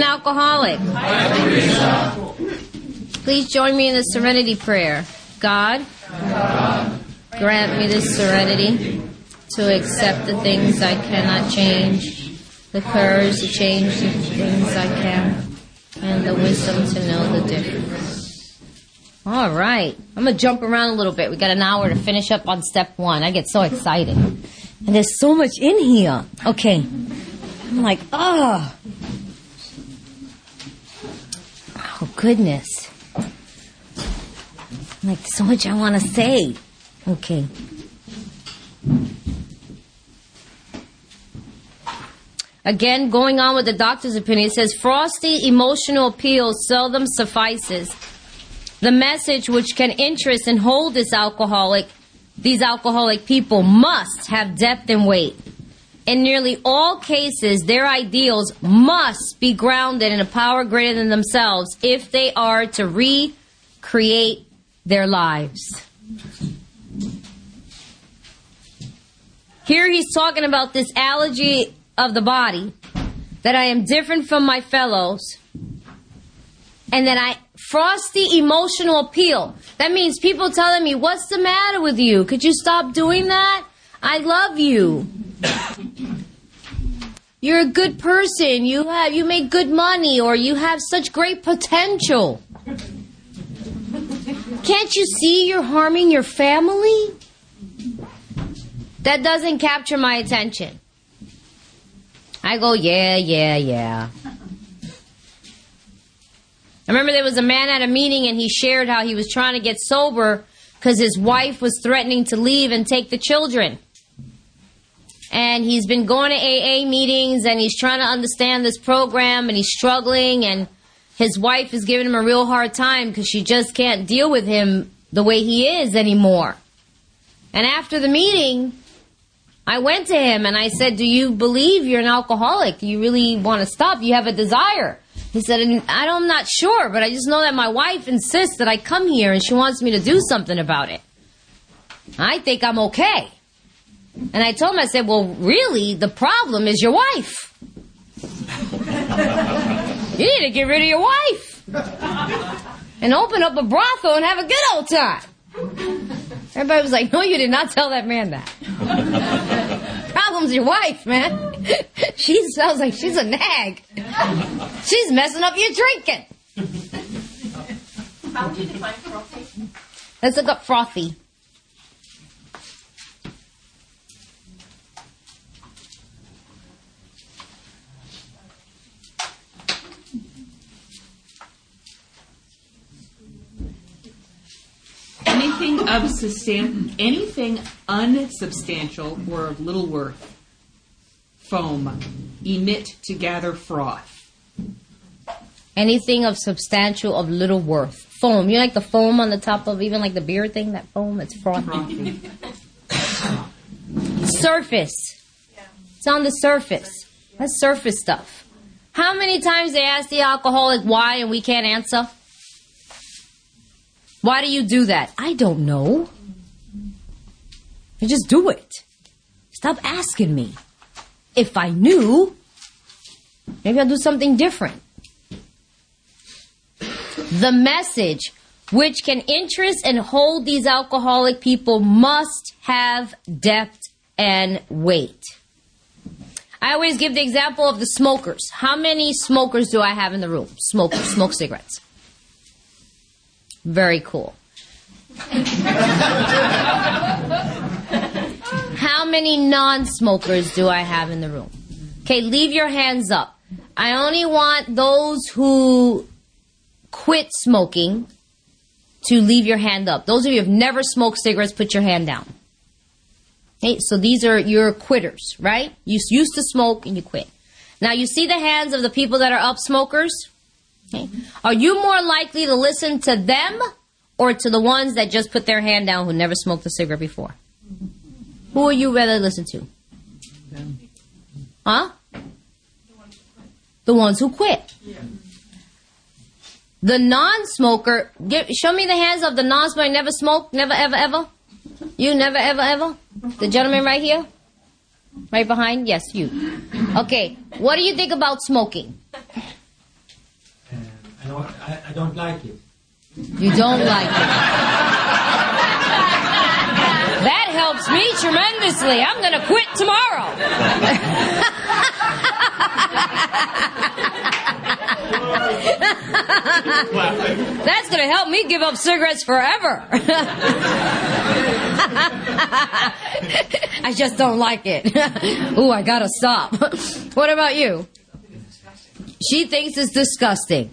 alcoholic. Please join me in the serenity prayer. God, grant me the serenity to accept the things I cannot change, the courage to change the things I can, and the wisdom to know the difference. All right. I'm going to jump around a little bit. We got an hour to finish up on step 1. I get so excited. And there's so much in here. Okay. I'm like, oh, goodness. Like, so much I want to say. Okay. Again, going on with the doctor's opinion, it says, frosty emotional appeal seldom suffices. The message which can interest and hold these alcoholic people must have depth and weight. In nearly all cases, their ideals must be grounded in a power greater than themselves if they are to recreate their lives. Here he's talking about this allergy of the body, that I am different from my fellows, and that frosty emotional appeal. That means people telling me, what's the matter with you? Could you stop doing that? I love you. You're a good person. You make good money, or you have such great potential. Can't you see you're harming your family? That doesn't capture my attention. I go, yeah. I remember there was a man at a meeting and he shared how he was trying to get sober because his wife was threatening to leave and take the children. And he's been going to AA meetings and he's trying to understand this program and he's struggling, and his wife is giving him a real hard time because she just can't deal with him the way he is anymore. And after the meeting, I went to him and I said, do you believe you're an alcoholic? Do you really want to stop? Do you have a desire? He said, I'm not sure, but I just know that my wife insists that I come here and she wants me to do something about it. I think I'm okay. And I told him, I said, well, really, the problem is your wife. You need to get rid of your wife and open up a brothel and have a good old time. Everybody was like, no, you did not tell that man that. Problem's your wife, man. She sounds like she's a nag. She's messing up your drinking. How would you define frothy? Let's look up frothy. Anything unsubstantial or of little worth. Foam. Emit to gather froth. Anything of substantial of little worth. Foam. You like the foam on the top of even like the beer thing? That foam? It's frothy. Surface. It's on the surface. That's surface stuff. How many times they ask the alcoholic why and we can't answer? Why do you do that? I don't know. I just do it. Stop asking me. If I knew, maybe I'll do something different. The message which can interest and hold these alcoholic people must have depth and weight. I always give the example of the smokers. How many smokers do I have in the room? Smokers, smoke cigarettes. Very cool. How many non-smokers do I have in the room? Okay, leave your hands up. I only want those who quit smoking to leave your hand up. Those of you who have never smoked cigarettes, put your hand down. Okay, so these are your quitters, right? You used to smoke and you quit. Now you see the hands of the people that are up smokers? Okay. Are you more likely to listen to them or to the ones that just put their hand down who never smoked a cigarette before? Who are you rather listen to? Huh? The ones who quit. The non-smoker, show me the hands of the non-smoker, never smoked, never, ever, ever. You never, ever, ever? The gentleman right here? Right behind? Yes, you. Okay, what do you think about smoking? I don't like it. You don't like it. That helps me tremendously. I'm going to quit tomorrow. That's going to help me give up cigarettes forever. I just don't like it. Ooh, I got to stop. What about you? She thinks it's disgusting.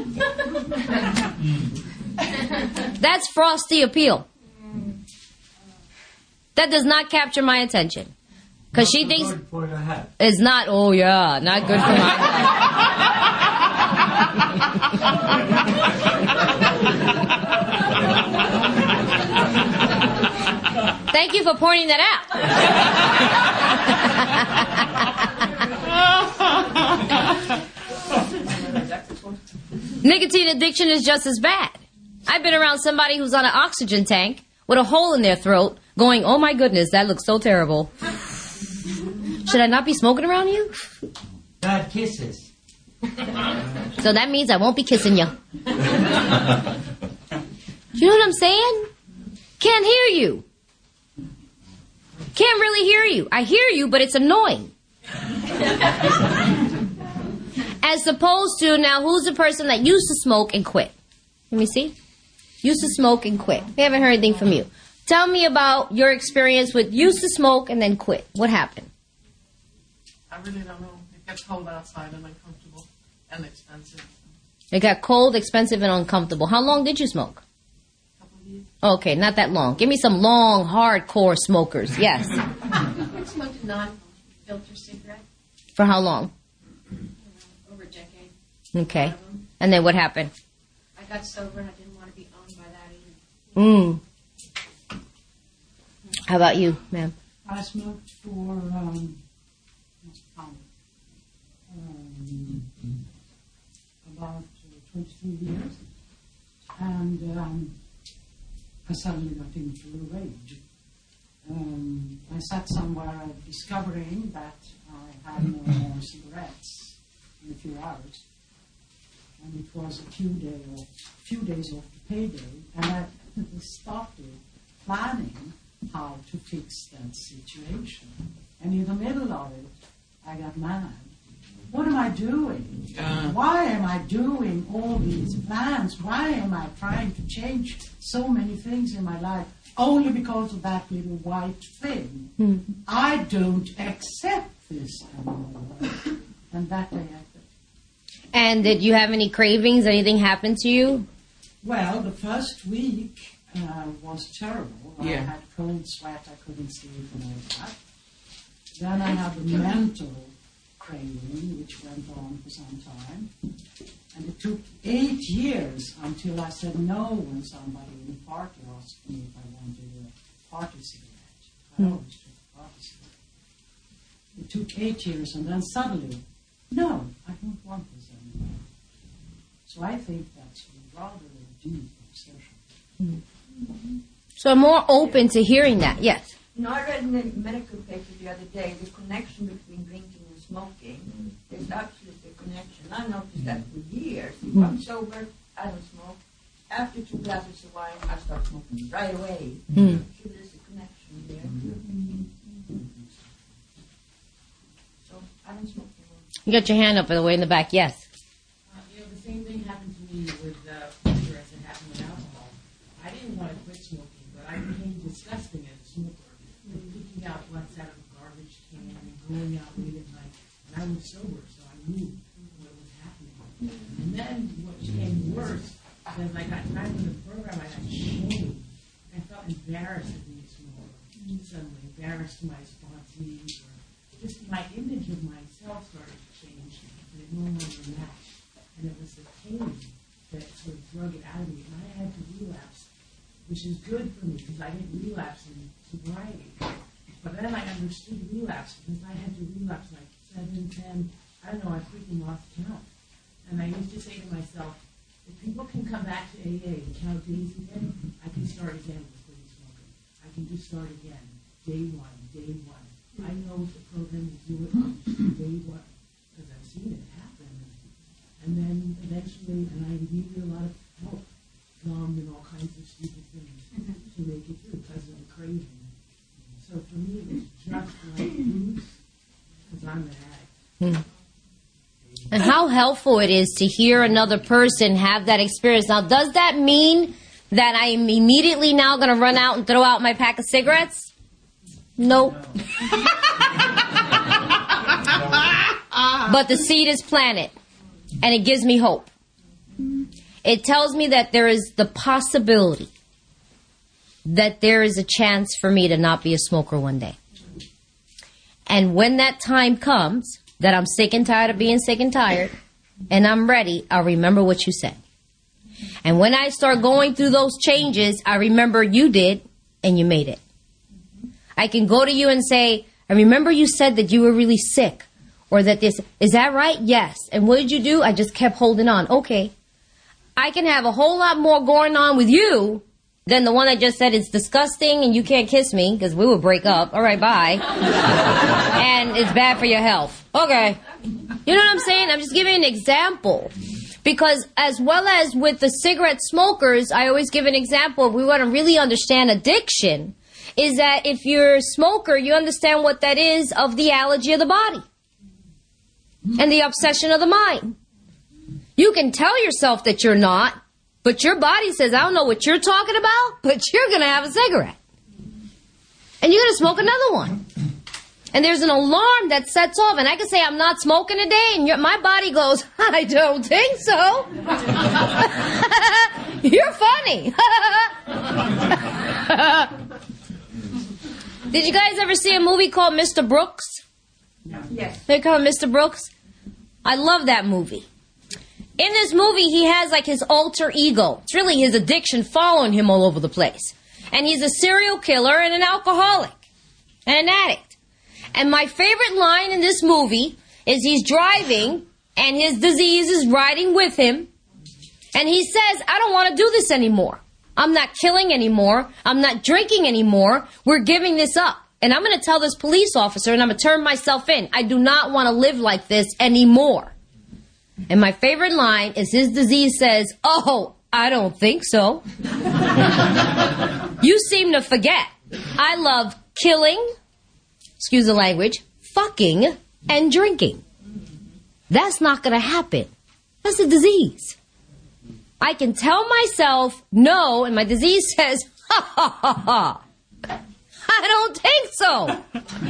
That's frosty appeal. That does not capture my attention. Because she thinks Good for your health. it's not, oh yeah, not good for my health. Thank you for pointing that out. Nicotine addiction is just as bad. I've been around somebody who's on an oxygen tank with a hole in their throat going, oh my goodness, that looks so terrible. Should I not be smoking around you? Bad kisses. So that means I won't be kissing you. You know what I'm saying? Can't hear you. Can't really hear you. I hear you, but it's annoying. As opposed to, now who's the person that used to smoke and quit? Let me see. Used to smoke and quit. We haven't heard anything from you. Tell me about your experience with used to smoke and then quit. What happened? I really don't know. It gets cold outside and uncomfortable and expensive. It got cold, expensive, and uncomfortable. How long did you smoke? A couple of years. Okay, not that long. Give me some long, hardcore smokers. Yes. I smoked a non-filter cigarette For how long? over a decade. Okay. And then what happened? I got sober and I didn't want to be owned by that either. How about you, ma'am? I smoked for about 22 years, and I suddenly got into a rage. I sat somewhere discovering that I had no more cigarettes in a few hours, and it was a few days after payday, and I started planning how to fix that situation. And in the middle of it, I got mad. What am I doing? Why am I doing all these plans? Why am I trying to change so many things in my life only because of that little white thing? I don't accept this anymore. And that day I quit. And did you have any cravings? Anything happen to you? Well, the first week was terrible. Yeah. I had cold sweat, I couldn't sleep and all that. Then I had the mental craving, which went on for some time. And it took 8 years until I said no when somebody in a party asked me if I wanted a party cigarette. I always took a party cigarette. It took 8 years, and then suddenly, no, I don't want this anymore. So I think that's rather a deep obsession. So I'm more open to hearing that. Yes. You know, I read in the medical paper the other day the connection between drinking and smoking. There's absolutely a connection. I noticed that for years. If I'm sober, I don't smoke. After 2 glasses of wine, I start smoking right away. So there's a connection there. So I don't smoke anymore. You got your hand up, by the way, in the back. Yes. The same thing happened to me with cigarettes that happened with alcohol. I didn't want to quit smoking, but I became disgusting as a smoker. Picking out butts out of a garbage can and going out late at night. And I was sober, so I knew what was happening. And then what became worse, as I got tired of the program, I got shamed. I felt embarrassed of being a smoker. Suddenly embarrassed to my sponsees, or just my image of myself started to change, and it no longer matched. And it was the pain that sort of drug it out of me, and I had to relapse, which is good for me because I didn't relapse in sobriety. But then I understood relapse because I had to relapse like 7, 10, I don't know, I freaking lost count. And I used to say to myself, if people can come back to AA and count days again, I can start again with quitting smoking. I can just start again, day one. I know the program will do it on day one because I've seen it happen. And then eventually, and I needed a lot of help, gum and all kinds of stupid things to make it through because of the craving. So for me, it was just like booze, because I'm an addict. And how helpful it is to hear another person have that experience. Now, does that mean that I am immediately now going to run out and throw out my pack of cigarettes? Nope. But the seed is planted, and it gives me hope. It tells me that there is the possibility that there is a chance for me to not be a smoker one day. And when that time comes, that I'm sick and tired of being sick and tired, and I'm ready, I'll remember what you said. And when I start going through those changes, I remember you did, and you made it. I can go to you and say, I remember you said that you were really sick, or that this, is that right? Yes. And what did you do? I just kept holding on. Okay. I can have a whole lot more going on with you than the one that just said it's disgusting and you can't kiss me because we will break up. All right, bye. And it's bad for your health. Okay. You know what I'm saying? I'm just giving an example. Because as well as with the cigarette smokers, I always give an example. If we want to really understand addiction, is that if you're a smoker, you understand what that is of the allergy of the body and the obsession of the mind. You can tell yourself that you're not, but your body says, I don't know what you're talking about, but you're going to have a cigarette. And you're going to smoke another one. And there's an alarm that sets off. And I can say, I'm not smoking today. And my body goes, I don't think so. You're funny. Did you guys ever see a movie called Mr. Brooks? Yes. They call him Mr. Brooks. I love that movie. In this movie, he has like his alter ego. It's really his addiction following him all over the place. And he's a serial killer and an alcoholic and an addict. And my favorite line in this movie is he's driving and his disease is riding with him. And he says, I don't want to do this anymore. I'm not killing anymore. I'm not drinking anymore. We're giving this up. And I'm going to tell this police officer and I'm going to turn myself in. I do not want to live like this anymore. And my favorite line is his disease says, oh, I don't think so. You seem to forget. I love killing, excuse the language, fucking, and drinking. That's not going to happen. That's a disease. I can tell myself no, and my disease says, ha, ha, ha, ha. I don't think so.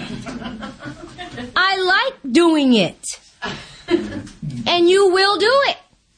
I like doing it. And you will do it.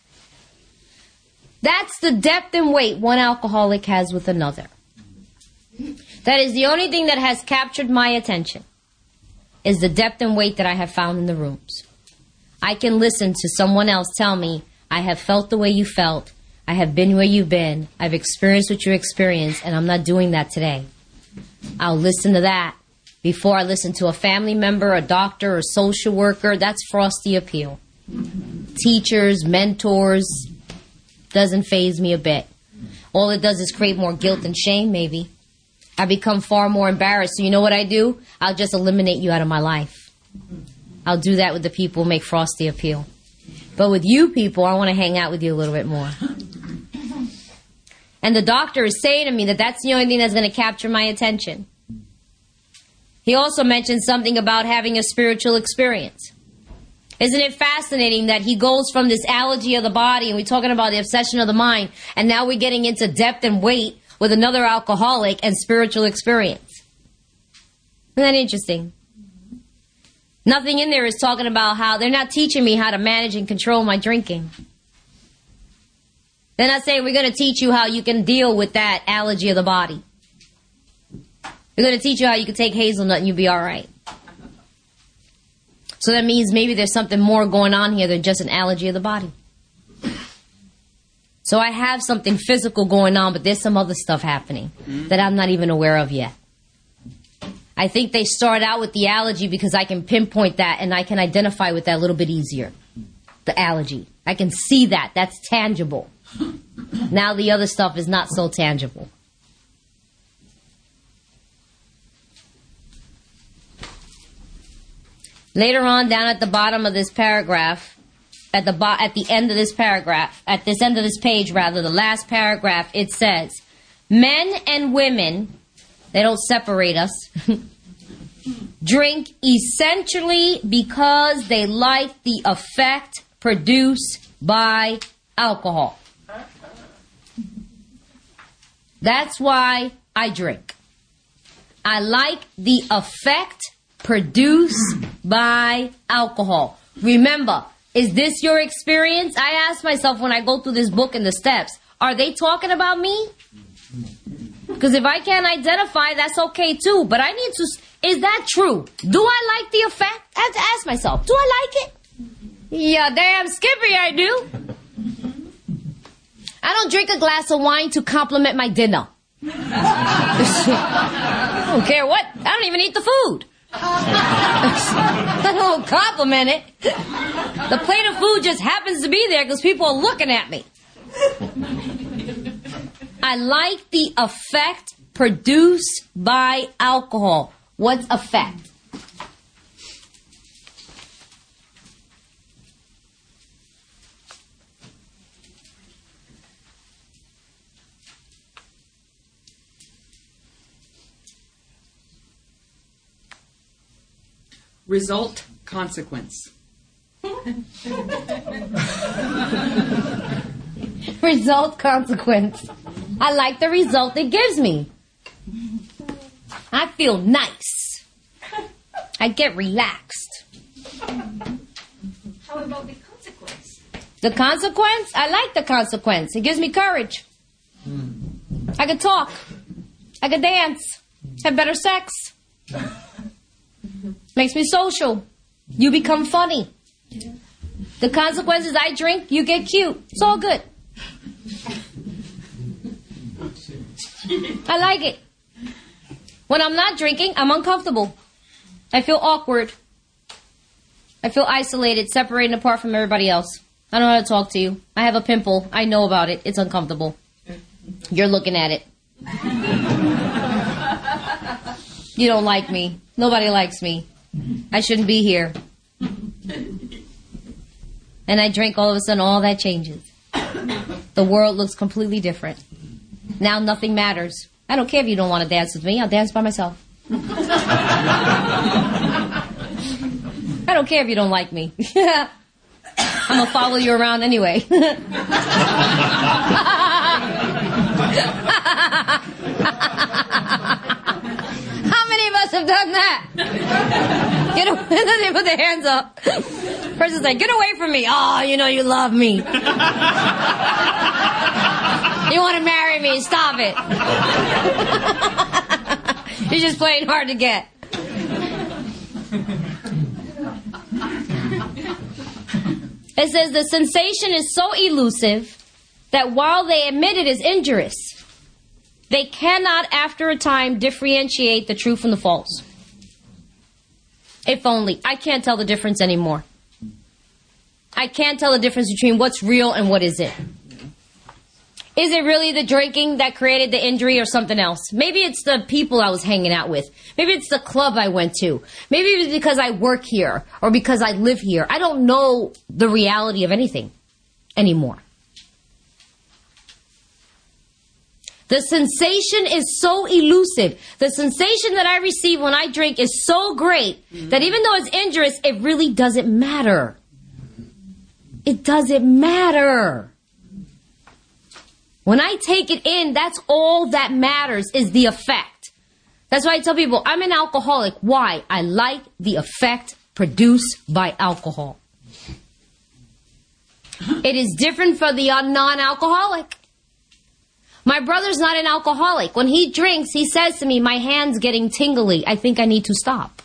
That's the depth and weight one alcoholic has with another. That is the only thing that has captured my attention, is the depth and weight that I have found in the rooms. I can listen to someone else tell me, I have felt the way you felt, I have been where you've been, I've experienced what you experienced, and I'm not doing that today. I'll listen to that before I listen to a family member, a doctor, or social worker. That's frosty appeal. Teachers, mentors, doesn't faze me a bit. All it does is create more guilt and shame, maybe. I become far more embarrassed. So you know what I do? I'll just eliminate you out of my life. I'll do that with the people who make frosty appeal. But with you people, I want to hang out with you a little bit more. And the doctor is saying to me that that's the only thing that's going to capture my attention. He also mentioned something about having a spiritual experience. Isn't it fascinating that he goes from this allergy of the body, and we're talking about the obsession of the mind, and now we're getting into depth and weight with another alcoholic and spiritual experience. Isn't that interesting? Nothing in there is talking about how they're not teaching me how to manage and control my drinking. They're not saying we're going to teach you how you can deal with that allergy of the body. We're going to teach you how you can take hazelnut and you'll be all right. So that means maybe there's something more going on here than just an allergy of the body. So I have something physical going on, but there's some other stuff happening that I'm not even aware of yet. I think they start out with the allergy because I can pinpoint that and I can identify with that a little bit easier. The allergy. I can see that. That's tangible. Now the other stuff is not so tangible. Later on, down at the bottom of this paragraph, at the end of this paragraph, at this end of this page rather, the last paragraph, it says, men and women, they don't separate us, drink essentially because they like the effect produced by alcohol. That's why I drink. I like the effect produced by alcohol. Remember, is this your experience? I ask myself when I go through this book and the steps, are they talking about me? Because if I can't identify, that's okay too. But I need to, is that true? Do I like the effect? I have to ask myself, do I like it? Yeah, damn Skippy, I do. I don't drink a glass of wine to compliment my dinner. I don't care what. I don't even eat the food. I don't compliment it. The plate of food just happens to be there because people are looking at me. I like the effect produced by alcohol. What's effect? Result, consequence. Result, consequence. I like the result it gives me. I feel nice. I get relaxed. How about the consequence? The consequence? I like the consequence. It gives me courage. I can talk. I can dance. Have better sex. Makes me social. You become funny. The consequence is I drink, you get cute. It's all good. I like it. When I'm not drinking, I'm uncomfortable. I feel awkward. I feel isolated, separated apart from everybody else. I don't know how to talk to you. I have a pimple. I know about it. It's uncomfortable. You're looking at it. You don't like me. Nobody likes me. I shouldn't be here. And I drink, all of a sudden, all that changes. The world looks completely different. Now nothing matters. I don't care if you don't want to dance with me. I'll dance by myself. I don't care if you don't like me. I'm going to follow you around anyway. How many of us have done that? Get away, they put their hands up. Person's like, get away from me. Oh, you know you love me. You want to marry me. Stop it. You're just playing hard to get. It says the sensation is so elusive that while they admit it is injurious, they cannot, after a time, differentiate the true from the false. If only. I can't tell the difference anymore. I can't tell the difference between what's real and what isn't. Is it really the drinking that created the injury or something else? Maybe it's the people I was hanging out with. Maybe it's the club I went to. Maybe it's because I work here or because I live here. I don't know the reality of anything anymore. The sensation is so elusive. The sensation that I receive when I drink is so great that even though it's injurious, it really doesn't matter. It doesn't matter. When I take it in, that's all that matters is the effect. That's why I tell people, I'm an alcoholic. Why? I like the effect produced by alcohol. It is different for the non-alcoholic. My brother's not an alcoholic. When he drinks, he says to me, my hand's getting tingly. I think I need to stop.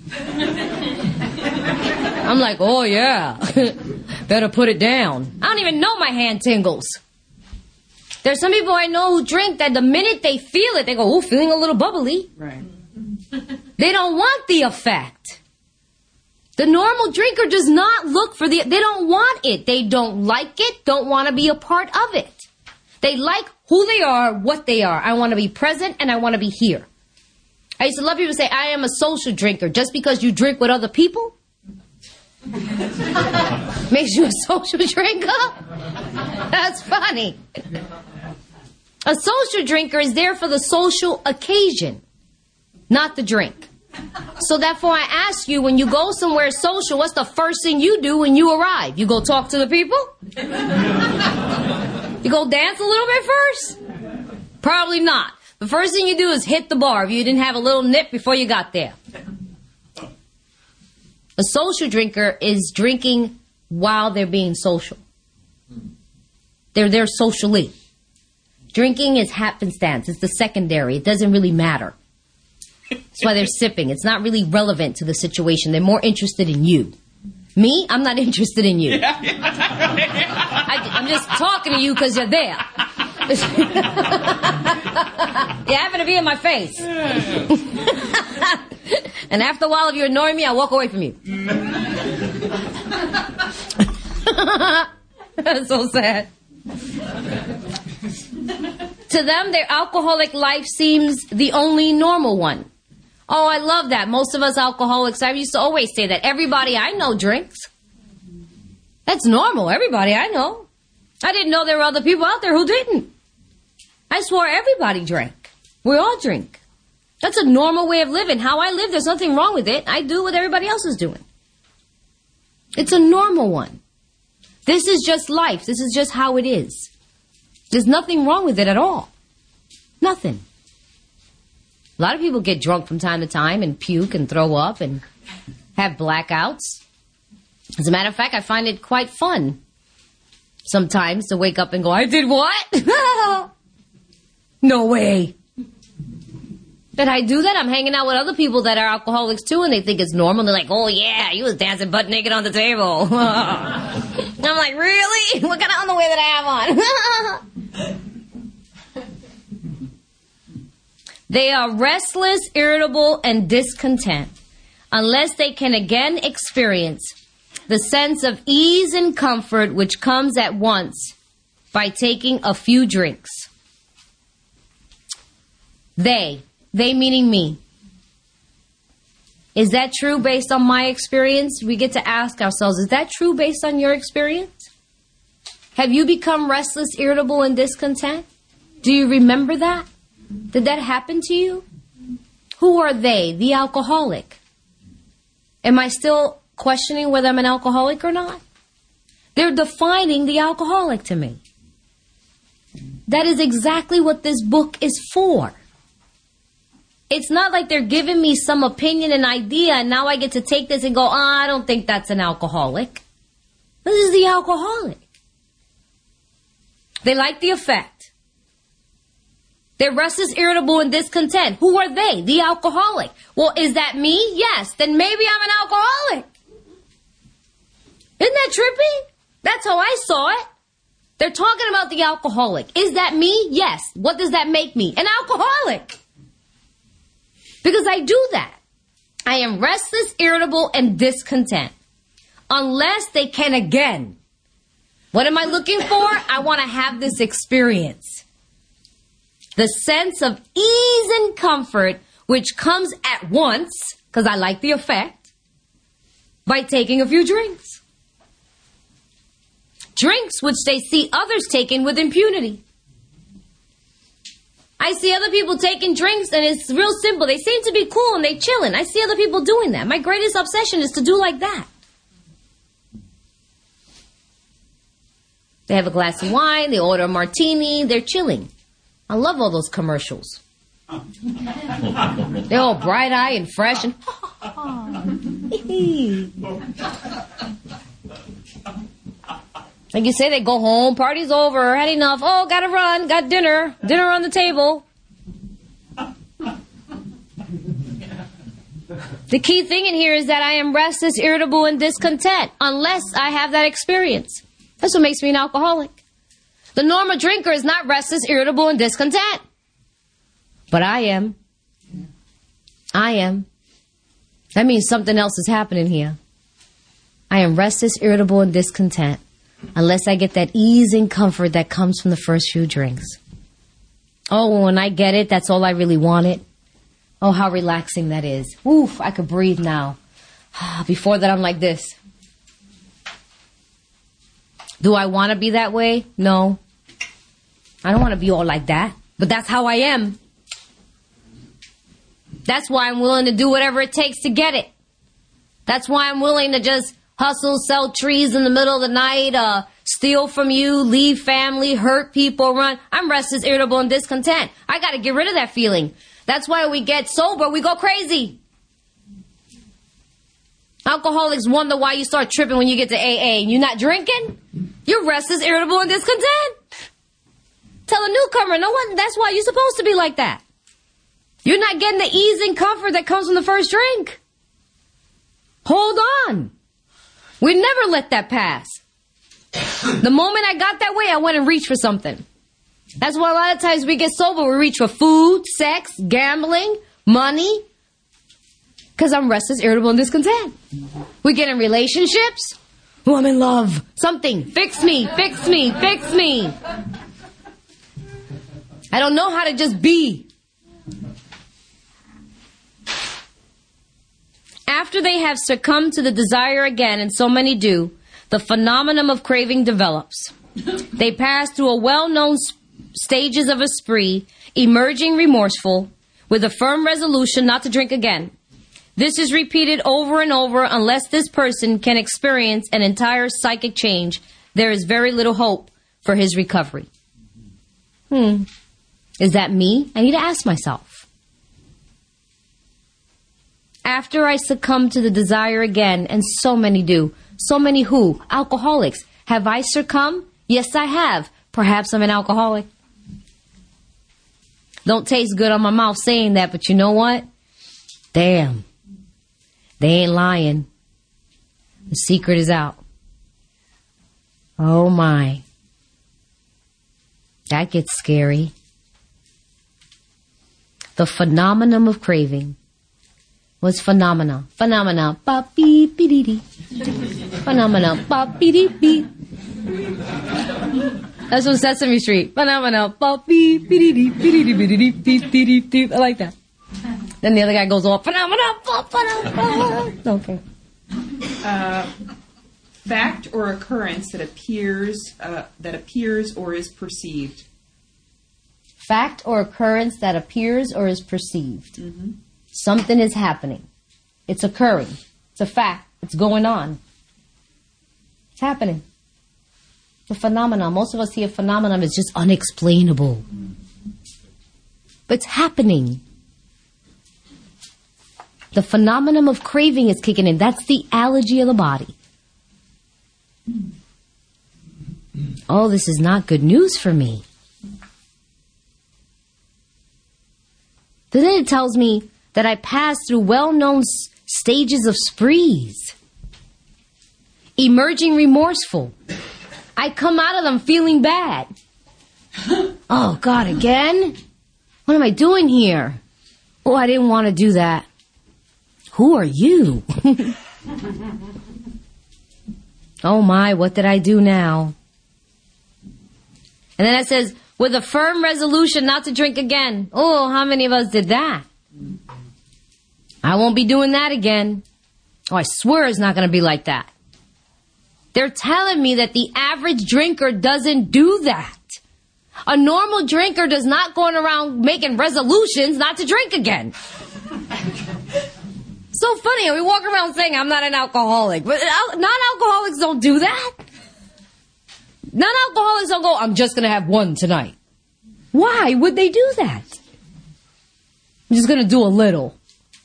I'm like, oh yeah, better put it down. I don't even know my hand tingles. There's some people I know who drink that the minute they feel it, they go, ooh, feeling a little bubbly. Right. They don't want the effect. The normal drinker does not look for they don't want it. They don't like it, don't want to be a part of it. They like who they are, what they are. I want to be present and I want to be here. I used to love people say, I am a social drinker. Just because you drink with other people? Makes you a social drinker? That's funny. A social drinker is there for the social occasion, not the drink. So therefore I ask you, when you go somewhere social, what's the first thing you do when you arrive? You go talk to the people? You go dance a little bit first? Probably not. The first thing you do is hit the bar if you didn't have a little nip before you got there. A social drinker is drinking while they're being social. They're there socially. Drinking is happenstance. It's the secondary. It doesn't really matter. That's why they're sipping. It's not really relevant to the situation. They're more interested in you. Me, I'm not interested in you. I'm just talking to you because you're there. You happen to be in my face. And after a while, if you annoy me, I walk away from you. That's so sad. To them, their alcoholic life seems the only normal one. Oh, I love that. Most of us alcoholics, I used to always say that. Everybody I know drinks. That's normal. Everybody I know. I didn't know there were other people out there who didn't. I swore everybody drank. We all drink. That's a normal way of living. How I live, there's nothing wrong with it. I do what everybody else is doing. It's a normal one. This is just life. This is just how it is. There's nothing wrong with it at all. Nothing. A lot of people get drunk from time to time and puke and throw up and have blackouts. As a matter of fact, I find it quite fun sometimes to wake up and go, I did what? No way. That I do that? I'm hanging out with other people that are alcoholics too, and they think it's normal. They're like, oh yeah, you was dancing butt naked on the table. I'm like, really? What kind of underwear did I have on? They are restless, irritable, and discontent unless they can again experience the sense of ease and comfort which comes at once by taking a few drinks. They meaning me. Is that true based on my experience? We get to ask ourselves, is that true based on your experience? Have you become restless, irritable, and discontent? Do you remember that? Did that happen to you? Who are they? The alcoholic. Am I still questioning whether I'm an alcoholic or not? They're defining the alcoholic to me. That is exactly what this book is for. It's not like they're giving me some opinion and idea and now I get to take this and go, I don't think that's an alcoholic. This is the alcoholic. They like the effect. They're restless, irritable, and discontent. Who are they? The alcoholic. Well, is that me? Yes. Then maybe I'm an alcoholic. Isn't that trippy? That's how I saw it. They're talking about the alcoholic. Is that me? Yes. What does that make me? An alcoholic. Because I do that. I am restless, irritable, and discontent. Unless they can again. What am I looking for? I want to have this experience. The sense of ease and comfort which comes at once, because I like the effect, by taking a few drinks. Drinks which they see others taking with impunity. I see other people taking drinks and it's real simple. They seem to be cool and they chilling. I see other people doing that. My greatest obsession is to do like that. They have a glass of wine, they order a martini, they're chilling. I love all those commercials. They're all bright-eyed and fresh and like you say, they go home, party's over, had enough, oh, gotta run, got dinner on the table. The key thing in here is that I am restless, irritable, and discontent unless I have that experience. That's what makes me an alcoholic. The normal drinker is not restless, irritable, and discontent. But I am. I am. That means something else is happening here. I am restless, irritable, and discontent unless I get that ease and comfort that comes from the first few drinks. Oh, when I get it, that's all I really wanted. Oh, how relaxing that is. Oof, I could breathe now. Before that, I'm like this. Do I want to be that way? No. I don't want to be all like that. But that's how I am. That's why I'm willing to do whatever it takes to get it. That's why I'm willing to just hustle, sell trees in the middle of the night, steal from you, leave family, hurt people, run. I'm restless, irritable, and discontent. I got to get rid of that feeling. That's why we get sober, we go crazy. Alcoholics wonder why you start tripping when you get to AA. You're not drinking? You're restless, irritable, and discontent. Tell a newcomer, no one, that's why you're supposed to be like that. You're not getting the ease and comfort that comes from the first drink. Hold on. We never let that pass. The moment I got that way, I went and reached for something. That's why a lot of times we get sober, we reach for food, sex, gambling, money. Because I'm restless, irritable, and discontent. We get in relationships. Oh, I'm in love. Something. Fix me, fix me, fix me. I don't know how to just be. After they have succumbed to the desire again, and so many do, the phenomenon of craving develops. They pass through a well-known stages of a spree, emerging remorseful, with a firm resolution not to drink again. This is repeated over and over unless this person can experience an entire psychic change. There is very little hope for his recovery. Is that me? I need to ask myself. After I succumb to the desire again, and so many do, so many who? Alcoholics. Have I succumbed? Yes, I have. Perhaps I'm an alcoholic. Don't taste good on my mouth saying that, but you know what? Damn. They ain't lying. The secret is out. Oh my. That gets scary. The phenomenon of craving. What's phenomena? Phenomena. Ba-beep-be-dee-dee. Phenomena. Ba-beep-be-dee. That's from Sesame Street. Phenomena. Ba-beep-be-dee-dee. Be-dee-dee-be-dee-dee. I like that. Then the other guy goes off. Phenomena. Okay. Fact or occurrence that appears or is perceived. Fact or occurrence that appears or is perceived. Mm-hmm. Something is happening. It's occurring. It's a fact. It's going on. It's happening. It's a phenomenon. Most of us see a phenomenon as just unexplainable. But it's happening. The phenomenon of craving is kicking in. That's the allergy of the body. Oh, this is not good news for me. Then it tells me that I pass through well-known stages of sprees. Emerging remorseful. I come out of them feeling bad. Oh, God, again? What am I doing here? Oh, I didn't want to do that. Who are you? Oh, my, what did I do now? And then it says, with a firm resolution not to drink again. Oh, how many of us did that? I won't be doing that again. Oh, I swear it's not going to be like that. They're telling me that the average drinker doesn't do that. A normal drinker does not go around making resolutions not to drink again. So funny. We walk around saying I'm not an alcoholic. But non-alcoholics don't do that. Non-alcoholics don't go, I'm just going to have one tonight. Why would they do that? I'm just going to do a little.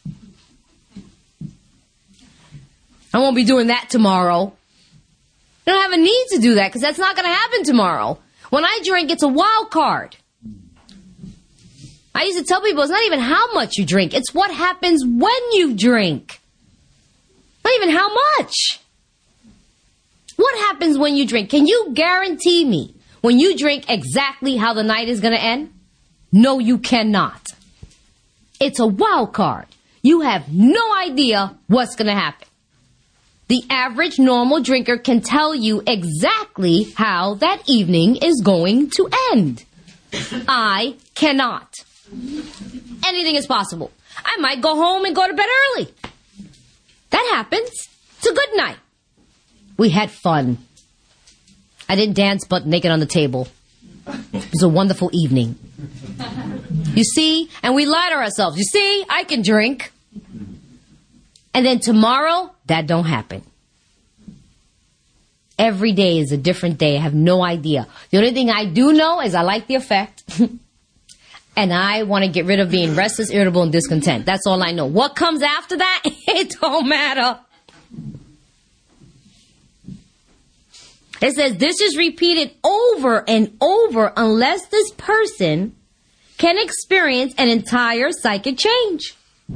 I won't be doing that tomorrow. I don't have a need to do that because that's not going to happen tomorrow. When I drink, it's a wild card. I used to tell people it's not even how much you drink. It's what happens when you drink. Not even how much. What happens when you drink? Can you guarantee me when you drink exactly how the night is going to end? No, you cannot. It's a wild card. You have no idea what's going to happen. The average normal drinker can tell you exactly how that evening is going to end. I cannot. Anything is possible. I might go home and go to bed early. That happens. It's a good night. We had fun. I didn't dance butt naked on the table. It was a wonderful evening. You see? And we lie to ourselves. You see? I can drink. And then tomorrow, that don't happen. Every day is a different day. I have no idea. The only thing I do know is I like the effect. And I want to get rid of being restless, irritable, and discontent. That's all I know. What comes after that, it don't matter. It says this is repeated over and over unless this person can experience an entire psychic change.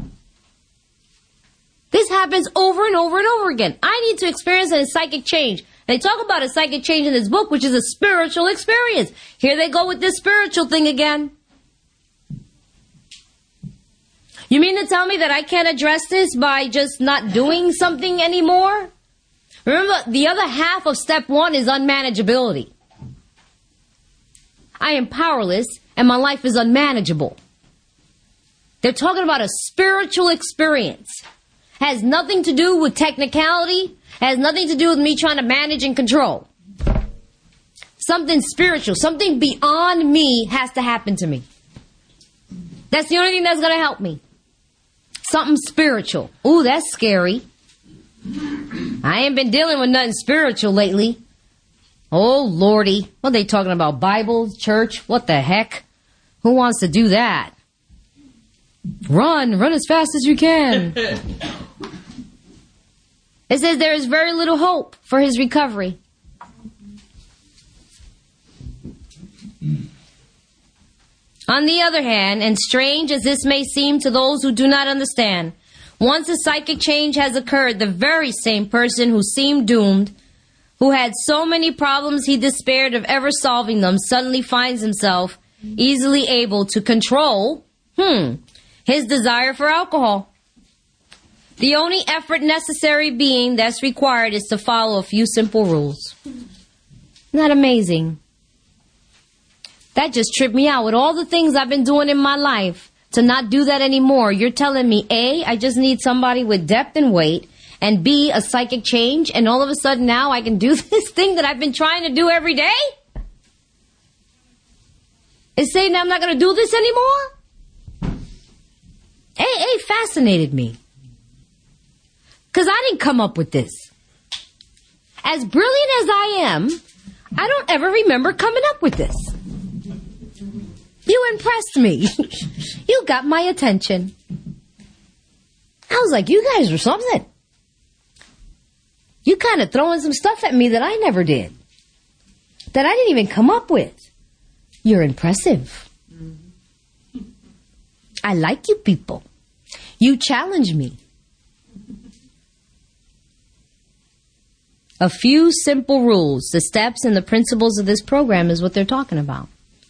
This happens over and over and over again. I need to experience a psychic change. They talk about a psychic change in this book, which is a spiritual experience. Here they go with this spiritual thing again. You mean to tell me that I can't address this by just not doing something anymore? Remember, the other half of step 1 is unmanageability. I am powerless and my life is unmanageable. They're talking about a spiritual experience. Has nothing to do with technicality. Has nothing to do with me trying to manage and control. Something spiritual, something beyond me has to happen to me. That's the only thing that's going to help me. Something spiritual. Ooh, that's scary. I ain't been dealing with nothing spiritual lately. Oh, Lordy. What are they talking about? Bible, church? What the heck? Who wants to do that? Run as fast as you can. It says there is very little hope for his recovery. On the other hand, and strange as this may seem to those who do not understand, once a psychic change has occurred, the very same person who seemed doomed, who had so many problems he despaired of ever solving them, suddenly finds himself easily able to control his desire for alcohol. The only effort necessary being that's required is to follow a few simple rules. Isn't that amazing? That just tripped me out. With all the things I've been doing in my life, to not do that anymore, you're telling me, A, I just need somebody with depth and weight, and B, a psychic change, and all of a sudden now I can do this thing that I've been trying to do every day? It's saying that I'm not going to do this anymore? AA fascinated me. Because I didn't come up with this. As brilliant as I am, I don't ever remember coming up with this. You impressed me. You got my attention. I was like, you guys are something. You kind of throwing some stuff at me that I never did. That I didn't even come up with. You're impressive. I like you people. You challenge me. A few simple rules, the steps and the principles of this program is what they're talking about.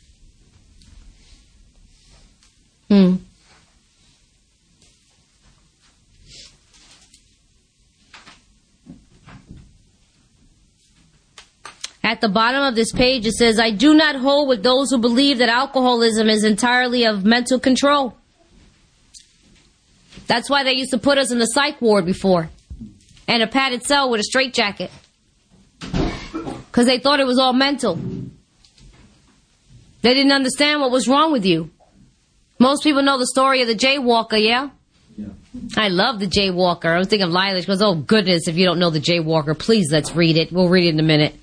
At the bottom of this page, it says, I do not hold with those who believe that alcoholism is entirely of mental control. That's why they used to put us in the psych ward before. And a padded cell with a straitjacket. Because they thought it was all mental. They didn't understand what was wrong with you. Most people know the story of the jaywalker, yeah? Yeah. I love the jaywalker. I was thinking of Lila. She goes, oh, goodness, if you don't know the jaywalker, please let's read it. We'll read it in a minute.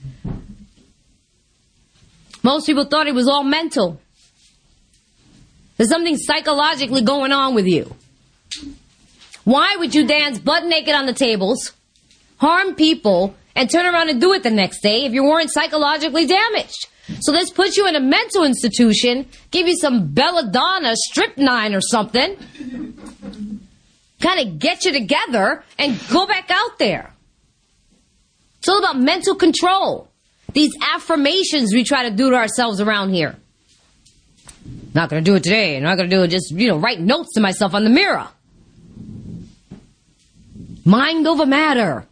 Most people thought it was all mental. There's something psychologically going on with you. Why would you dance butt naked on the tables, harm people, and turn around and do it the next day if you weren't psychologically damaged? So let's put you in a mental institution, give you some belladonna, strychnine or something, kind of get you together and go back out there. It's all about mental control. These affirmations we try to do to ourselves around here. Not going to do it today. Not going to do it. Just, write notes to myself on the mirror. Mind over matter.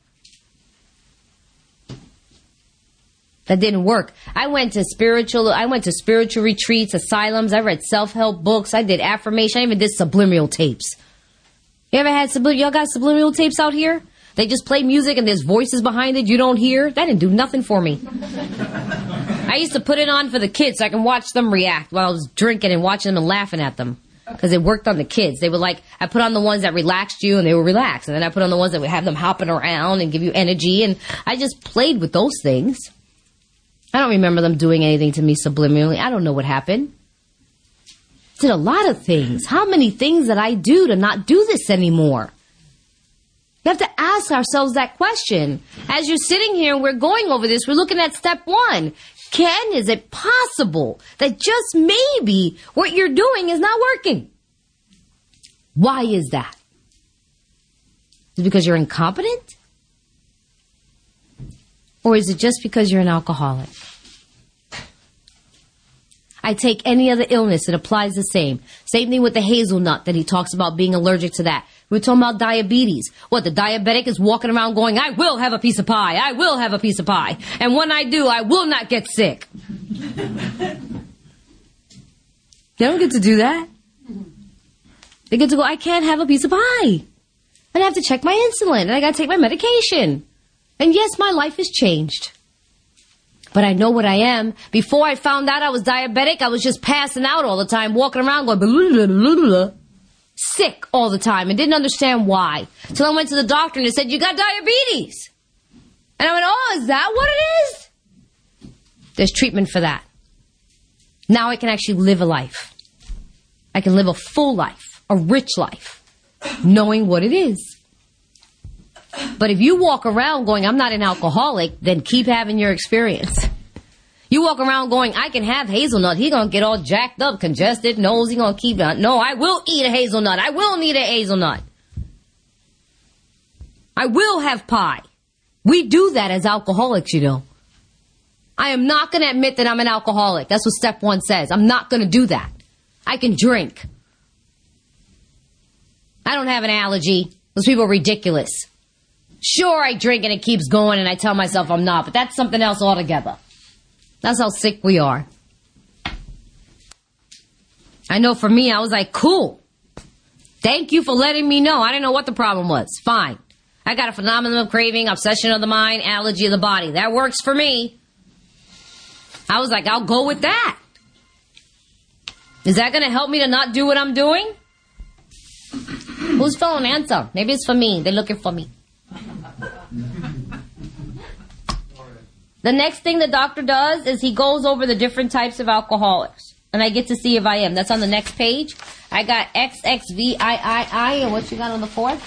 That didn't work. I went to spiritual retreats, asylums. I read self-help books. I did affirmation. I even did subliminal tapes. You ever had y'all got subliminal tapes out here? They just play music and there's voices behind it you don't hear. That didn't do nothing for me. I used to put it on for the kids so I can watch them react while I was drinking and watching them and laughing at them. Because it worked on the kids. They were like, I put on the ones that relaxed you and they were relaxed. And then I put on the ones that would have them hopping around and give you energy. And I just played with those things. I don't remember them doing anything to me subliminally. I don't know what happened. Did a lot of things. How many things did I do to not do this anymore? You have to ask ourselves that question. As you're sitting here and we're going over this, we're looking at step 1. Is it possible that just maybe what you're doing is not working? Why is that? Is it because you're incompetent? Or is it just because you're an alcoholic? I take any other illness, it applies the same. Same thing with the hazelnut that he talks about being allergic to that. We're talking about diabetes. What, the diabetic is walking around going, I will have a piece of pie. I will have a piece of pie. And when I do, I will not get sick. They don't get to do that. They get to go, I can't have a piece of pie. And I have to check my insulin. And I got to take my medication. And yes, my life has changed. But I know what I am. Before I found out I was diabetic, I was just passing out all the time, walking around going, blah, blah, blah, blah, blah. Sick all the time and didn't understand why. Till I went to the doctor and they said, you got diabetes. And I went, oh, is that what it is? There's treatment for that. Now I can actually live a life. I can live a full life, a rich life, knowing what it is. But if you walk around going, I'm not an alcoholic, then keep having your experience. You walk around going, I can have hazelnut. He gonna get all jacked up, congested, nose. He gonna keep it. No, I will eat a hazelnut. I will need a hazelnut. I will have pie. We do that as alcoholics, you know. I am not gonna admit that I'm an alcoholic. That's what step 1 says. I'm not gonna do that. I can drink. I don't have an allergy. Those people are ridiculous. Sure, I drink and it keeps going and I tell myself I'm not, but that's something else altogether. That's how sick we are. I know for me, I was like, cool. Thank you for letting me know. I didn't know what the problem was. Fine. I got a phenomenon of craving, obsession of the mind, allergy of the body. That works for me. I was like, I'll go with that. Is that going to help me to not do what I'm doing? Who's filling an answer? Maybe it's for me. They're looking for me. The next thing the doctor does is he goes over the different types of alcoholics. And I get to see if I am. That's on the next page. I got XXVIII. And what you got on the 4th?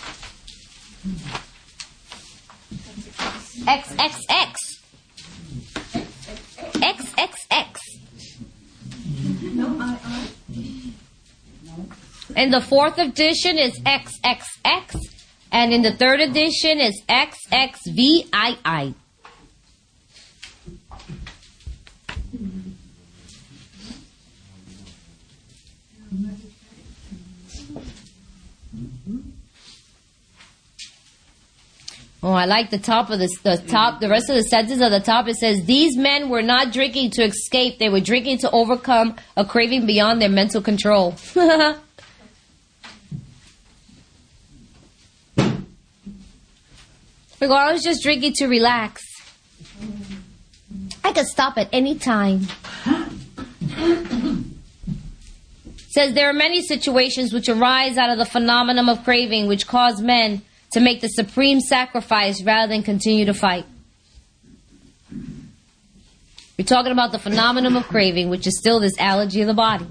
XXX. XXX. No, I. And the 4th edition is XXX. And in the 3rd edition is XXVII. Oh, I like the top of this. The rest of the sentence at the top. It says, "These men were not drinking to escape; they were drinking to overcome a craving beyond their mental control." I was just drinking to relax. I could stop at any time. Says there are many situations which arise out of the phenomenon of craving, which cause men to make the supreme sacrifice rather than continue to fight. We're talking about the phenomenon of craving, which is still this allergy of the body.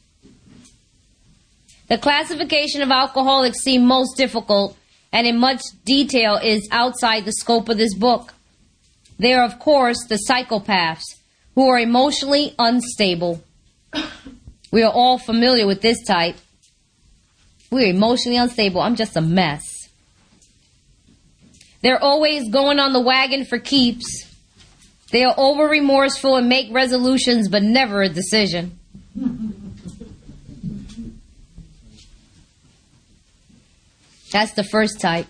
The classification of alcoholics seems most difficult and in much detail is outside the scope of this book. They are, of course, the psychopaths who are emotionally unstable. We are all familiar with this type. We're emotionally unstable. I'm just a mess. They're always going on the wagon for keeps. They are over remorseful and make resolutions, but never a decision. That's the first type.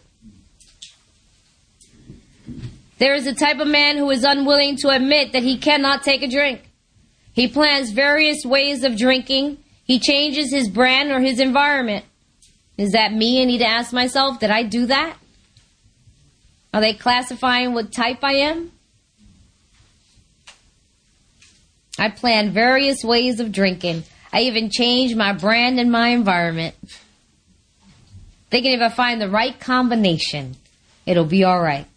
There is a type of man who is unwilling to admit that he cannot take a drink. He plans various ways of drinking. He changes his brand or his environment. Is that me? I need to ask myself, did I do that? Are they classifying what type I am? I plan various ways of drinking. I even changed my brand and my environment. Thinking if I find the right combination, it'll be all right.